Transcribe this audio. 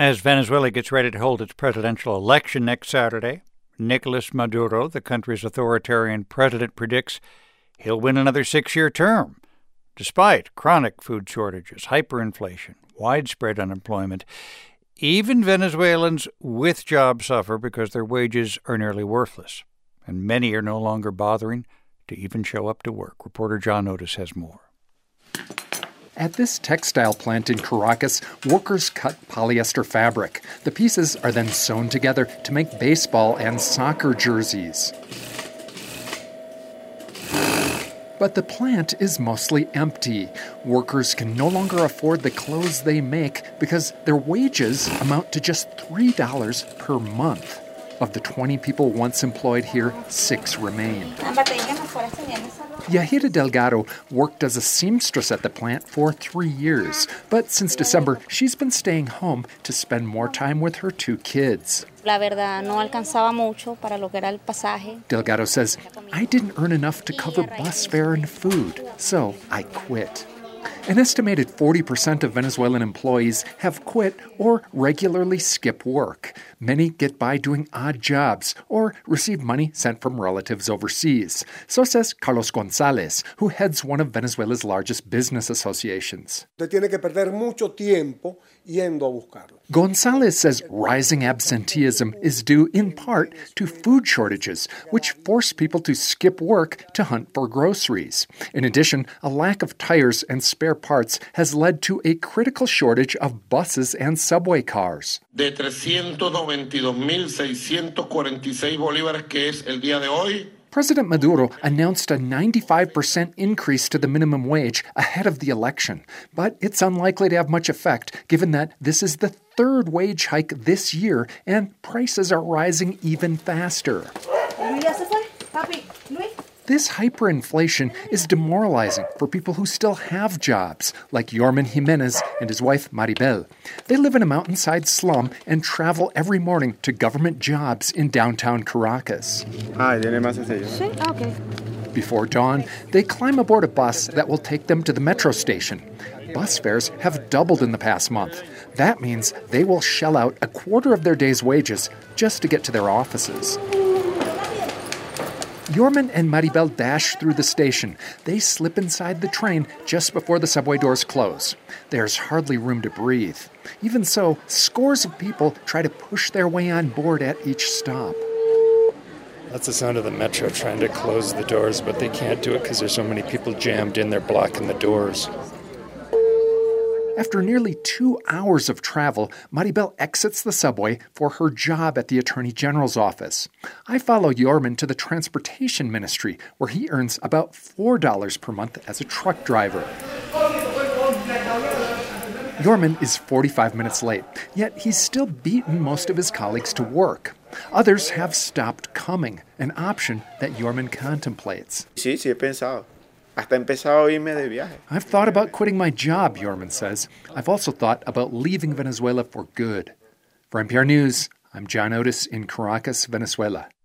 As Venezuela gets ready to hold its presidential election next Saturday, Nicolas Maduro, the country's authoritarian president, predicts he'll win another 6-year term, despite chronic food shortages, hyperinflation, widespread unemployment. Even Venezuelans with jobs suffer because their wages are nearly worthless, and many are no longer bothering to even show up to work. Reporter John Otis has more. At this textile plant in Caracas, workers cut polyester fabric. The pieces are then sewn together to make baseball and soccer jerseys. But the plant is mostly empty. Workers can no longer afford the clothes they make because their wages amount to just $3 per month. Of the 20 people once employed here, 6 remain. Yahira Delgado worked as a seamstress at the plant for 3 years. But since December, she's been staying home to spend more time with her 2 kids. Delgado says, I didn't earn enough to cover bus fare and food, so I quit. An estimated 40% of Venezuelan employees have quit or regularly skip work. Many get by doing odd jobs or receive money sent from relatives overseas. So says Carlos Gonzalez, who heads one of Venezuela's largest business associations. Gonzalez says rising absenteeism is due in part to food shortages, which force people to skip work to hunt for groceries. In addition, a lack of tires and spare parts has led to a critical shortage of buses and subway cars. De 392,646 bolívares que es el día de hoy. President Maduro announced a 95% increase to the minimum wage ahead of the election, but it's unlikely to have much effect given that this is the 3rd wage hike this year and prices are rising even faster. This hyperinflation is demoralizing for people who still have jobs, like Yorman Jimenez and his wife Maribel. They live in a mountainside slum and travel every morning to government jobs in downtown Caracas. Before dawn, they climb aboard a bus that will take them to the metro station. Bus fares have doubled in the past month. That means they will shell out a quarter of their day's wages just to get to their offices. Yorman and Maribel dash through the station. They slip inside the train just before the subway doors close. There's hardly room to breathe. Even so, scores of people try to push their way on board at each stop. That's the sound of the metro trying to close the doors, but they can't do it because there's so many people jammed in there blocking the doors. After nearly 2 hours of travel, Maribel exits the subway for her job at the Attorney General's office. I follow Yorman to the Transportation Ministry, where he earns about $4 per month as a truck driver. Yorman is 45 minutes late, yet he's still beaten most of his colleagues to work. Others have stopped coming, an option that Yorman contemplates. Sí, he pensado. Hasta empezado a irme de viaje. I've thought about quitting my job, Yorman says. I've also thought about leaving Venezuela for good. For NPR News, I'm John Otis in Caracas, Venezuela.